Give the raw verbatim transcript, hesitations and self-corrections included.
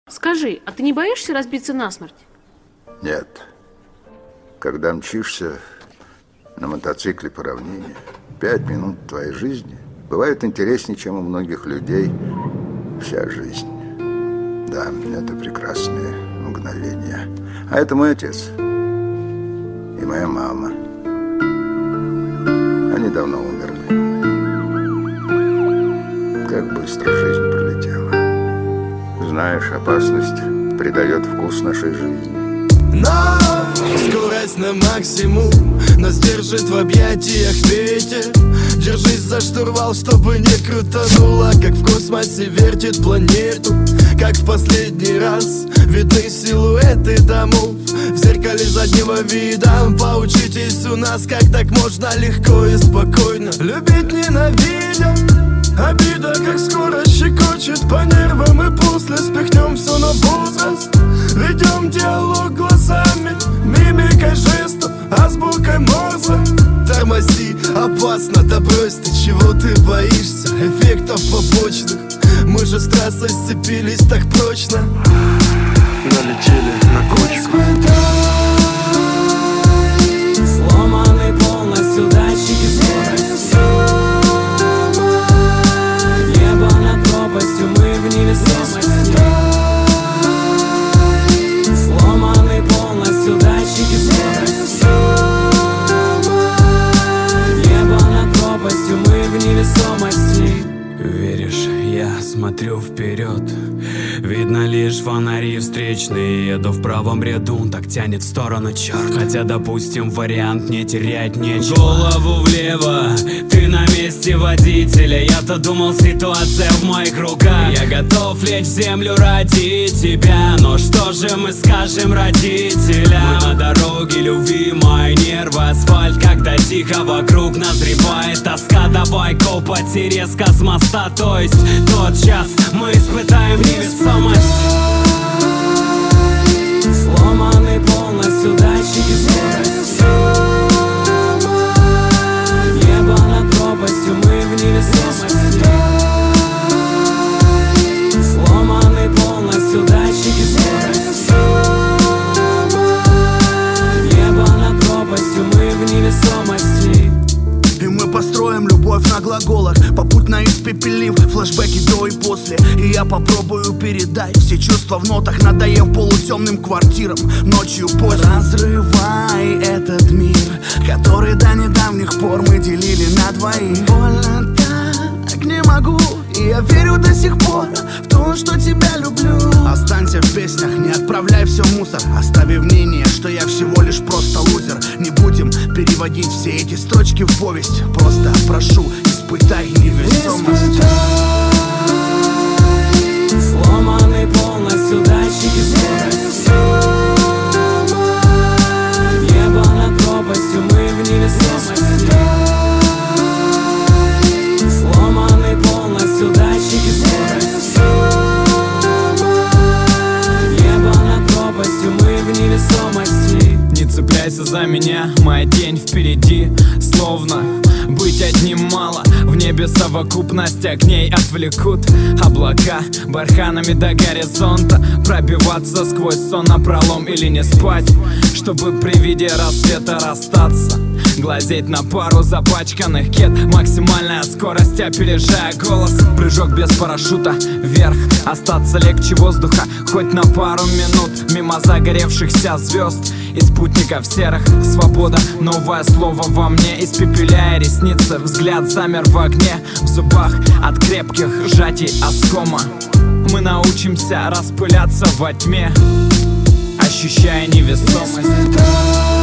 Скажи, а ты не боишься разбиться насмерть? Нет. Когда мчишься на мотоцикле по равнине, пять минут твоей жизни бывает интереснее, чем у многих людей вся жизнь. Да, это прекрасные мгновения. А это мой отец и моя мама. Они давно умерли. Как быстро жизнь пролетела. Знаешь, опасность придает вкус нашей жизни. Но скорость на максимум нас держит в объятиях ветер. Держись за штурвал, чтобы не крутануло, как в космосе вертит планету. Как в последний раз видны силуэты домов в зеркале заднего вида. Поучитесь у нас, как так можно легко и спокойно любить ненавидя. Обида, как скоро щекочет по нервам, и после спихнем все на возраст. Ведем диалог глазами, мимикой жестов, азбукой Морзе. Тормози, опасно, да брось ты, чего ты боишься? Эффектов побочных. Мы же с трассой сцепились так прочно. Налетели на кочку. Сломаны полностью датчики скорости. Небо над пропастью, мы в невесомости. Сломаны полностью датчики скорости. Небо над пропастью, мы в невесомости. Веришь, я смотрю вперед. Видно лишь фонари встречные. Еду в правом ряду, так тянет в сторону черт. Хотя, допустим, вариант не терять нечего. Голову влево, ты на месте водителя. Я-то думал, ситуация в моих руках. Я готов лечь в землю ради тебя. Но что же мы скажем родителям? Мы на дороге любви, мои нервы, асфальт. Когда тихо вокруг назревает тоска. Давай копать и резко с моста. То есть тот час мы испытаем невесомость. Сломаны полностью датчики скорости. Небо над пропастью, мы в невесомости. Сломаны полностью датчики скорости. Небо над пропастью, мы в невесомости. И мы построим любовь на глаголах, попутно испепелив флешбеки до и после. И я попробую передать все чувства в нотах, надоев полутемным квартирам ночью поздно. Разрывай этот мир, который до недавних пор мы делили на двоих. Больно так, не могу, и я верю до сих пор в то, что тебя люблю. Останься в песнях, не отправляй все в мусор, оставив мнение, что я всего лишь просто лузер. Не будем переводить все эти строчки в повесть. Просто прошу, испытай невесомость. Сломаны полностью датчики скорости. Небо над пропастью, мы в невесомости. Сломаны полностью датчики скорости. Небо над пропастью, мы в невесомости. Не цепляйся за меня, моя тень впереди. Словно быть одним мало. В небе совокупность огней отвлекут облака барханами до горизонта. Пробиваться сквозь сон напролом или не спать, чтобы при виде рассвета расстаться. Глазеть на пару запачканных кед. Максимальная скорость, опережая голос. Прыжок без парашюта вверх. Остаться легче воздуха хоть на пару минут. Мимо загоревшихся звезд и спутников серых. Свобода, новое слово во мне. Испепеляя ресницы, взгляд замер в огне. В зубах от крепких сжатий оскома. Мы научимся распыляться во тьме, ощущая невесомость.